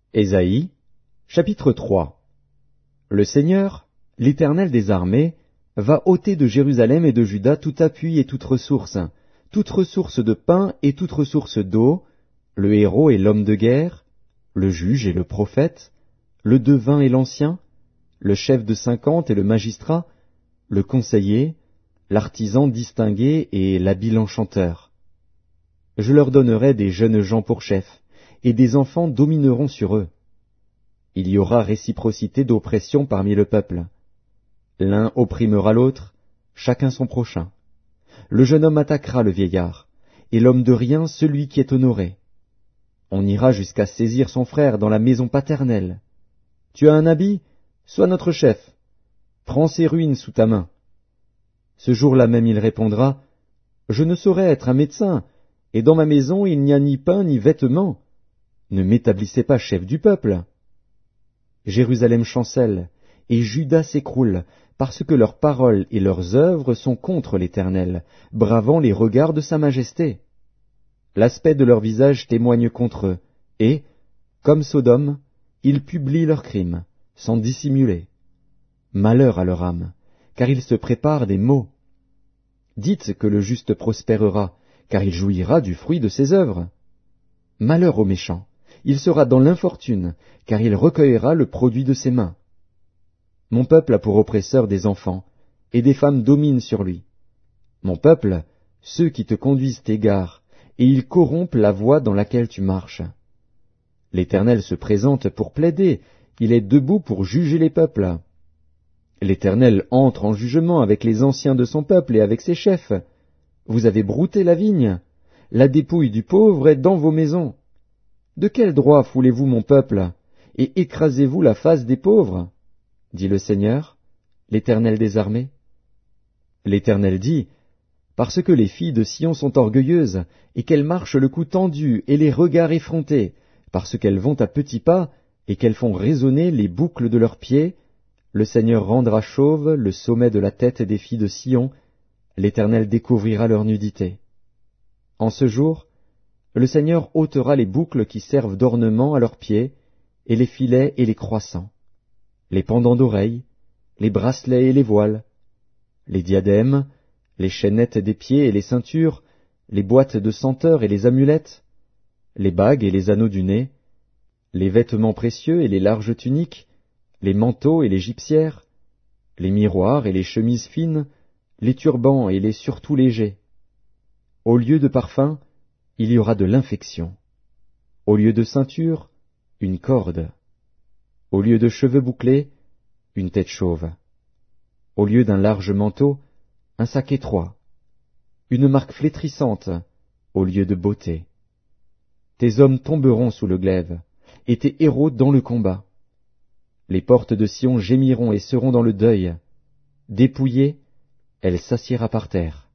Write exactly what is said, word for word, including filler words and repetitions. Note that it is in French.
Ésaïe, chapitre trois. Le Seigneur, l'Éternel des armées, va ôter de Jérusalem et de Juda tout appui et toute ressource, toute ressource de pain et toute ressource d'eau, le héros et l'homme de guerre, le juge et le prophète, le devin et l'ancien, le chef de cinquante et le magistrat, le conseiller, l'artisan distingué et l'habile enchanteur. Je leur donnerai des jeunes gens pour chefs, et des enfants domineront sur eux. Il y aura réciprocité d'oppression parmi le peuple. L'un opprimera l'autre, chacun son prochain. Le jeune homme attaquera le vieillard, et l'homme de rien celui qui est honoré. On ira jusqu'à saisir son frère dans la maison paternelle. Tu as un habit? Sois notre chef. Prends ses ruines sous ta main. Ce jour-là même il répondra, Je ne saurais être un médecin, et dans ma maison il n'y a ni pain ni vêtements. Ne m'établissez pas chef du peuple. Jérusalem chancelle, et Juda s'écroule, parce que leurs paroles et leurs œuvres sont contre l'Éternel, bravant les regards de sa majesté. L'aspect de leur visage témoigne contre eux, et, comme Sodome, ils publient leurs crimes, sans dissimuler. Malheur à leur âme, car ils se préparent des maux. Dites que le juste prospérera, car il jouira du fruit de ses œuvres. Malheur au méchant, il sera dans l'infortune, car il recueillera le produit de ses mains. Mon peuple a pour oppresseur des enfants, et des femmes dominent sur lui. Mon peuple, ceux qui te conduisent t'égarent, et ils corrompent la voie dans laquelle tu marches. L'Éternel se présente pour plaider, il est debout pour juger les peuples. L'Éternel entre en jugement avec les anciens de son peuple et avec ses chefs. Vous avez brouté la vigne, la dépouille du pauvre est dans vos maisons. De quel droit foulez-vous mon peuple, et écrasez-vous la face des pauvres? Dit le Seigneur, l'Éternel des armées. L'Éternel dit, parce que les filles de Sion sont orgueilleuses, et qu'elles marchent le cou tendu et les regards effrontés, parce qu'elles vont à petits pas, et qu'elles font résonner les boucles de leurs pieds, le Seigneur rendra chauve le sommet de la tête des filles de Sion, l'Éternel découvrira leur nudité. En ce jour, le Seigneur ôtera les boucles qui servent d'ornement à leurs pieds, et les filets et les croissants, les pendants d'oreilles, les bracelets et les voiles, les diadèmes, les chaînettes des pieds et les ceintures, les boîtes de senteurs et les amulettes, les bagues et les anneaux du nez, les vêtements précieux et les larges tuniques, les manteaux et les gypsières, les miroirs et les chemises fines, les turbans et les surtouts légers. Au lieu de parfum, il y aura de l'infection. Au lieu de ceinture, une corde. Au lieu de cheveux bouclés, une tête chauve. Au lieu d'un large manteau, un sac étroit. Une marque flétrissante, au lieu de beauté. Tes hommes tomberont sous le glaive, et tes héros dans le combat. Les portes de Sion gémiront et seront dans le deuil. Dépouillée, elle s'assiera par terre.